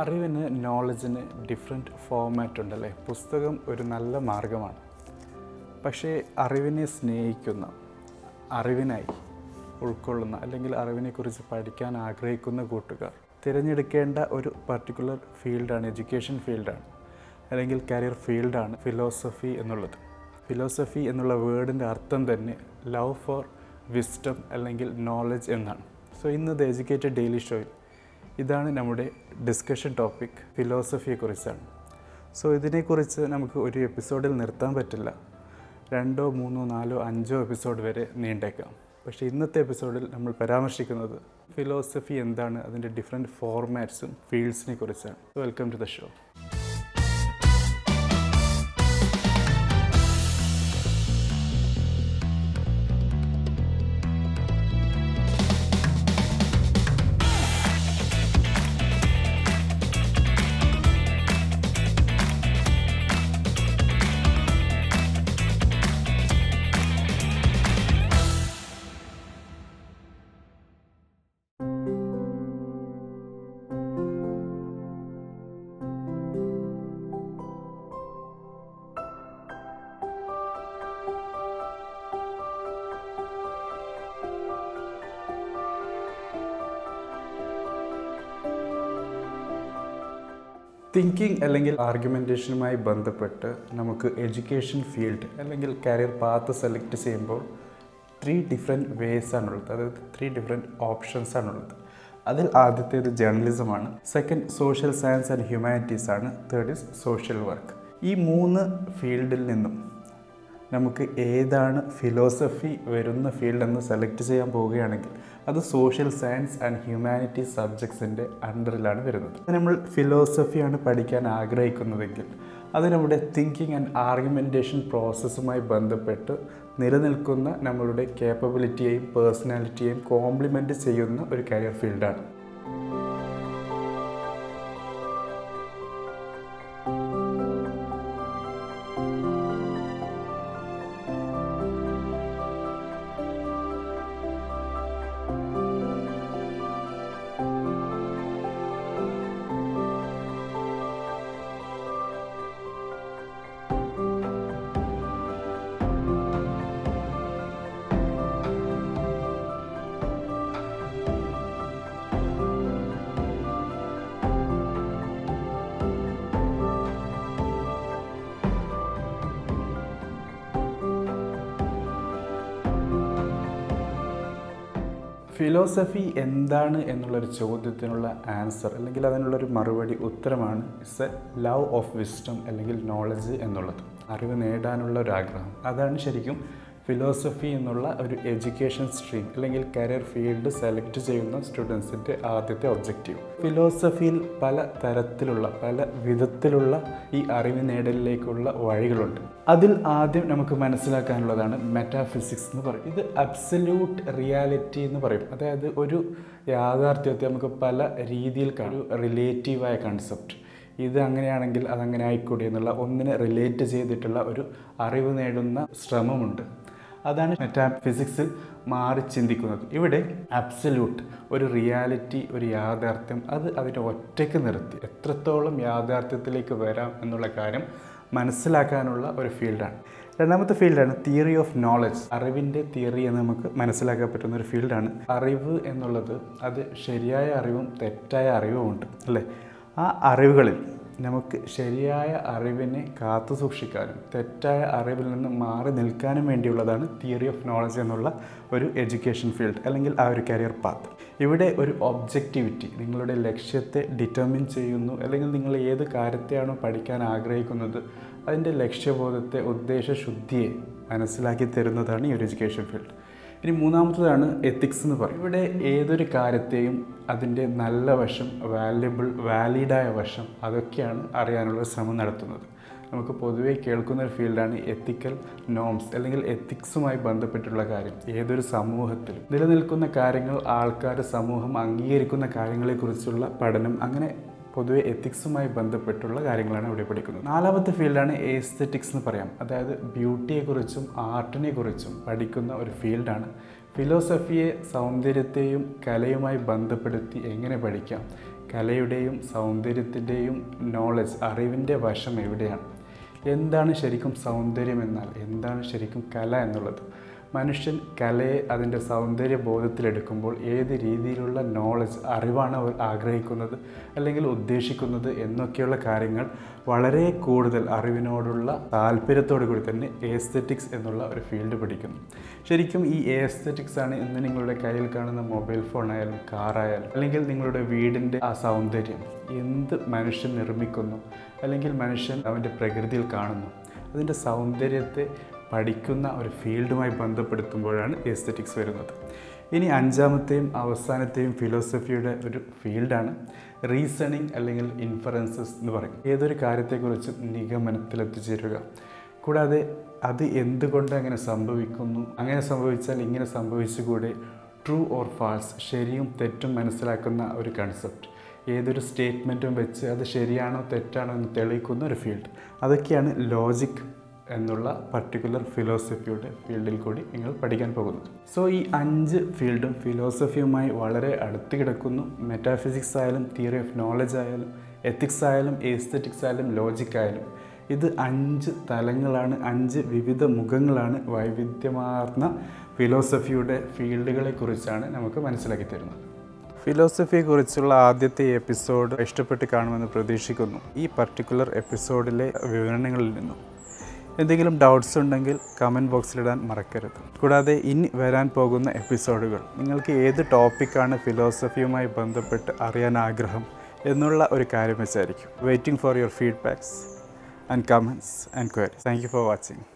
അറിവിന് നോളജിന് different format ഉണ്ടല്ലേ. പുസ്തകം ഒരു നല്ല മാർഗമാണ്. പക്ഷേ അറിവിനെ സ്നേഹിക്കുന്ന, അറിവിനായി ഉൾക്കൊള്ളുന്ന അല്ലെങ്കിൽ അറിവിനെക്കുറിച്ച് പഠിക്കാൻ ആഗ്രഹിക്കുന്ന കൂട്ടുകാർ തിരഞ്ഞെടുക്കേണ്ട ഒരു പർട്ടിക്കുലർ ഫീൽഡാണ്, എഡ്യൂക്കേഷൻ ഫീൽഡാണ് അല്ലെങ്കിൽ കരിയർ ഫീൽഡാണ് ഫിലോസഫി എന്നുള്ളത്. ഫിലോസഫി എന്നുള്ള വേർഡിൻ്റെ അർത്ഥം തന്നെ ലവ് ഫോർ വിസ്ഡം അല്ലെങ്കിൽ നോളജ് എന്നാണ്. സോ ഇന്ന് ദ എഡ്യൂക്കേറ്റഡ് ഡെയിലി ഷോയിൽ ഇതാണ് നമ്മുടെ ഡിസ്കഷൻ ടോപ്പിക്, ഫിലോസഫിയെക്കുറിച്ചാണ്. സോ ഇതിനെക്കുറിച്ച് നമുക്ക് ഒരു എപ്പിസോഡിൽ നിർത്താൻ പറ്റില്ല. 2, 3, 4, 5 എപ്പിസോഡ് വരെ നീണ്ടേക്കാം. പക്ഷേ ഇന്നത്തെ എപ്പിസോഡിൽ നമ്മൾ പരാമർശിക്കുന്നത് ഫിലോസഫി എന്താണ്, അതിൻ്റെ ഡിഫറെൻറ്റ് ഫോർമാറ്റ്സും ഫീൽഡ്സിനെ കുറിച്ചാണ്. Welcome to the show. Thinking അല്ലെങ്കിൽ ആർഗ്യുമെൻറ്റേഷനുമായി ബന്ധപ്പെട്ട് നമുക്ക് എഡ്യൂക്കേഷൻ ഫീൽഡ് അല്ലെങ്കിൽ കരിയർ പാത്ത് സെലക്ട് ചെയ്യുമ്പോൾ 3 ഡിഫറെൻറ്റ് വേസ് ആണുള്ളത്, അതായത് 3 ഡിഫറെൻറ്റ് ഓപ്ഷൻസ് ആണുള്ളത്. അതിൽ ആദ്യത്തേത് ജേർണലിസമാണ്, second social science and humanities ആണ്, തേർഡ് ഈസ് സോഷ്യൽ വർക്ക്. ഈ 3 ഫീൽഡിൽ നിന്നും നമുക്ക് ഏതാണ് ഫിലോസഫി വരുന്ന ഫീൽഡെന്ന് സെലക്ട് ചെയ്യാൻ പോവുകയാണെങ്കിൽ അത് സോഷ്യൽ സയൻസ് ആൻഡ് ഹ്യൂമാനിറ്റീസ് സബ്ജക്ട്സിൻ്റെ അണ്ടറിലാണ് വരുന്നത്. നമ്മൾ ഫിലോസഫിയാണ് പഠിക്കാൻ ആഗ്രഹിക്കുന്നതെങ്കിൽ അത് നമ്മുടെ തിങ്കിങ് ആൻഡ് ആർഗ്യുമെൻറ്റേഷൻ പ്രോസസ്സുമായി ബന്ധപ്പെട്ട് നിലനിൽക്കുന്ന നമ്മളുടെ കേപ്പബിലിറ്റിയെയും പേഴ്സണാലിറ്റിയെയും കോംപ്ലിമെൻറ്റ് ചെയ്യുന്ന ഒരു കരിയർ ഫീൽഡാണ്. ഫിലോസഫി എന്താണ് എന്നുള്ളൊരു ചോദ്യത്തിനുള്ള ആൻസർ അല്ലെങ്കിൽ അതിനുള്ളൊരു മറുപടി ഉത്തരമാണ് it's a love of wisdom അല്ലെങ്കിൽ നോളജ് എന്നുള്ളത്. അറിവ് നേടാനുള്ള ഒരു ആഗ്രഹം, അതാണ് ശരിക്കും ഫിലോസഫി എന്നുള്ള ഒരു എഡ്യൂക്കേഷൻ സ്ട്രീം അല്ലെങ്കിൽ കരിയർ ഫീൽഡ് സെലക്ട് ചെയ്യുന്ന സ്റ്റുഡൻസിൻ്റെ ആദ്യത്തെ ഒബ്ജക്റ്റീവ്. ഫിലോസഫിയിൽ പല തരത്തിലുള്ള പല വിധത്തിലുള്ള ഈ അറിവ് നേടലിലേക്കുള്ള വഴികളുണ്ട്. അതിൽ ആദ്യം നമുക്ക് മനസ്സിലാക്കാനുള്ളതാണ് മെറ്റാഫിസിക്സ് എന്ന് പറയും. ഇത് അബ്സല്യൂട്ട് റിയാലിറ്റി എന്ന് പറയും. അതായത് ഒരു യാഥാർത്ഥ്യത്തെ നമുക്ക് പല രീതിയിൽ കാണും. റിലേറ്റീവായ കൺസെപ്റ്റ്, ഇത് അങ്ങനെയാണെങ്കിൽ അതങ്ങനെ ആയിക്കൂടി എന്നുള്ള ഒന്നിനെ റിലേറ്റ് ചെയ്തിട്ടുള്ള ഒരു അറിവ് നേടുന്ന ശ്രമമുണ്ട്. അതാണ് മെറ്റാഫിസിക്സിൽ മാറി ചിന്തിക്കുന്നത്. ഇവിടെ അബ്സല്യൂട്ട് ഒരു റിയാലിറ്റി, ഒരു യാഥാർത്ഥ്യം, അത് അതിനെ ഒറ്റയ്ക്ക് നിർത്തി എത്രത്തോളം യാഥാർത്ഥ്യത്തിലേക്ക് വരാം എന്നുള്ള കാര്യം മനസ്സിലാക്കാനുള്ള ഒരു ഫീൽഡാണ്. രണ്ടാമത്തെ ഫീൽഡാണ് തിയറി ഓഫ് നോളജ്. അറിവിൻ്റെ തിയറി എന്ന് നമുക്ക് മനസ്സിലാക്കാൻ പറ്റുന്ന ഒരു ഫീൽഡാണ്. അറിവ് എന്നുള്ളത് അത് ശരിയായ അറിവും തെറ്റായ അറിവും ഉണ്ട് അല്ലേ. ആ അറിവുകളിൽ നമുക്ക് ശരിയായ അറിവിനെ കാത്തു സൂക്ഷിക്കാനും തെറ്റായ അറിവിൽ നിന്ന് മാറി നിൽക്കാനും വേണ്ടിയുള്ളതാണ് തിയറി ഓഫ് നോളജ് എന്നുള്ള ഒരു എഡ്യൂക്കേഷൻ ഫീൽഡ് അല്ലെങ്കിൽ ആ ഒരു കരിയർ പാത്ത്. ഇവിടെ ഒരു ഒബ്ജക്റ്റിവിറ്റി നിങ്ങളുടെ ലക്ഷ്യത്തെ ഡിറ്റർമിൻ ചെയ്യുന്നു, അല്ലെങ്കിൽ നിങ്ങൾ ഏത് കാര്യത്തെയാണോ പഠിക്കാൻ ആഗ്രഹിക്കുന്നത് അതിൻ്റെ ലക്ഷ്യബോധത്തെ, ഉദ്ദേശശുദ്ധിയെ മനസ്സിലാക്കി തരുന്നതാണ് ഈ ഒരു എഡ്യൂക്കേഷൻ ഫീൽഡ്. ഇനി മൂന്നാമത്തതാണ് എത്തിക്സ് എന്ന് പറയും. ഇവിടെ ഏതൊരു കാര്യത്തെയും അതിൻ്റെ നല്ല വശം, വാലിഡായ വശം, അതൊക്കെയാണ് അറിയാനുള്ള ശ്രമം നടത്തുന്നത്. നമുക്ക് പൊതുവെ കേൾക്കുന്ന ഒരു ഫീൽഡാണ് എത്തിക്കൽ നോംസ് അല്ലെങ്കിൽ എത്തിക്സുമായി ബന്ധപ്പെട്ടുള്ള കാര്യം. ഏതൊരു സമൂഹത്തിലും നിലനിൽക്കുന്ന കാര്യങ്ങൾ, ആൾക്കാർ, സമൂഹം അംഗീകരിക്കുന്ന കാര്യങ്ങളെക്കുറിച്ചുള്ള പഠനം, അങ്ങനെ പൊതുവെ എത്തിക്സുമായി ബന്ധപ്പെട്ടുള്ള കാര്യങ്ങളാണ് ഇവിടെ പഠിക്കുന്നത്. നാലാമത്തെ ഫീൽഡാണ് എസ്തെറ്റിക്സ് എന്ന് പറയാം. അതായത് ബ്യൂട്ടിയെക്കുറിച്ചും ആർട്ടിനെക്കുറിച്ചും പഠിക്കുന്ന ഒരു ഫീൽഡാണ്. ഫിലോസഫിയെ സൗന്ദര്യത്തെയും കലയുമായി ബന്ധപ്പെടുത്തി എങ്ങനെ പഠിക്കാം, കലയുടെയും സൗന്ദര്യത്തിൻ്റെയും നോളജ്, അറിവിൻ്റെ വശം എവിടെയാണ്? എന്താണ് ശരിക്കും സൗന്ദര്യം എന്നാൽ, എന്താണ് ശരിക്കും കല എന്നുള്ളത്? മനുഷ്യൻ കലയെ അതിൻ്റെ സൗന്ദര്യ ബോധത്തിലെടുക്കുമ്പോൾ ഏത് രീതിയിലുള്ള നോളജ്, അറിവാണ് അവർ ആഗ്രഹിക്കുന്നത് അല്ലെങ്കിൽ ഉദ്ദേശിക്കുന്നത് എന്നൊക്കെയുള്ള കാര്യങ്ങൾ വളരെ കൂടുതൽ അറിവിനോടുള്ള താല്പര്യത്തോടു കൂടി തന്നെ എസ്തെറ്റിക്സ് എന്നുള്ള ഒരു ഫീൽഡ് പഠിക്കുന്നു. ശരിക്കും ഈ എസ്തെറ്റിക്സ് ആണ് ഇന്ന് നിങ്ങളുടെ കയ്യിൽ കാണുന്ന മൊബൈൽ ഫോൺ ആയാലും കാറായാലും അല്ലെങ്കിൽ നിങ്ങളുടെ വീടിൻ്റെ ആ സൗന്ദര്യം, എന്ത് മനുഷ്യൻ നിർമ്മിക്കുന്നു അല്ലെങ്കിൽ മനുഷ്യൻ അവൻ്റെ പ്രകൃതിയിൽ കാണുന്നു, അതിൻ്റെ സൗന്ദര്യത്തെ പഠിക്കുന്ന ഒരു ഫീൽഡുമായി ബന്ധപ്പെടുത്തുമ്പോഴാണ് എസ്തെറ്റിക്സ് വരുന്നത്. ഇനി അഞ്ചാമത്തെയും അവസാനത്തെയും ഫിലോസഫിയുടെ ഒരു ഫീൽഡാണ് റീസണിങ് അല്ലെങ്കിൽ ഇൻഫറൻസസ് എന്ന് പറയും. ഏതൊരു കാര്യത്തെക്കുറിച്ചും നിഗമനത്തിലെത്തിച്ചേരുക, കൂടാതെ അത് എന്തുകൊണ്ട് അങ്ങനെ സംഭവിക്കുന്നു, അങ്ങനെ സംഭവിച്ചാൽ ഇങ്ങനെ സംഭവിച്ചുകൂടെ, ട്രൂ ഓർ ഫാൾസ്, ശരിയും തെറ്റും മനസ്സിലാക്കുന്ന ഒരു കൺസെപ്റ്റ്, ഏതൊരു സ്റ്റേറ്റ്മെൻറ്റും വെച്ച് അത് ശരിയാണോ തെറ്റാണോ എന്ന് തെളിയിക്കുന്ന ഒരു ഫീൽഡ്. അതൊക്കെയാണ് ലോജിക് എന്നുള്ള പർട്ടിക്കുലർ ഫിലോസഫിയുടെ ഫീൽഡിൽ കൂടി നിങ്ങൾ പഠിക്കാൻ പോകുന്നത്. സോ ഈ 5 ഫീൽഡും ഫിലോസഫിയുമായി വളരെ അടുത്ത് കിടക്കുന്നു. മെറ്റാഫിസിക്സ് ആയാലും തിയറി ഓഫ് നോളജ് ആയാലും എത്തിക്സ് ആയാലും എസ്തെറ്റിക്സ് ആയാലും ലോജിക് ആയാലും ഇത് 5 തലങ്ങളാണ്, 5 വിവിധ മുഖങ്ങളാണ് വൈവിധ്യമാർന്ന ഫിലോസഫിയുടെ ഫീൽഡുകളെക്കുറിച്ചാണ് നമുക്ക് മനസ്സിലാക്കി തരുന്നത്. ഫിലോസഫിയെക്കുറിച്ചുള്ള ആദ്യത്തെ എപ്പിസോഡ് ഇഷ്ടപ്പെട്ട് കാണുമെന്ന് പ്രതീക്ഷിക്കുന്നു. ഈ പർട്ടിക്കുലർ എപ്പിസോഡിലെ വിവരണങ്ങളിൽ നിന്നും എന്തെങ്കിലും ഡൗട്ട്സ് ഉണ്ടെങ്കിൽ കമൻറ്റ് ബോക്സിലിടാൻ മറക്കരുത്. കൂടാതെ ഇനി വരാൻ പോകുന്ന എപ്പിസോഡുകൾ നിങ്ങൾക്ക് ഏത് ടോപ്പിക്കാണ് ഫിലോസഫിയുമായി ബന്ധപ്പെട്ട് അറിയാൻ ആഗ്രഹം എന്നുള്ള ഒരു കാര്യം വെച്ചായിരിക്കും. Waiting for your feedbacks and comments and queries. Thank you for watching.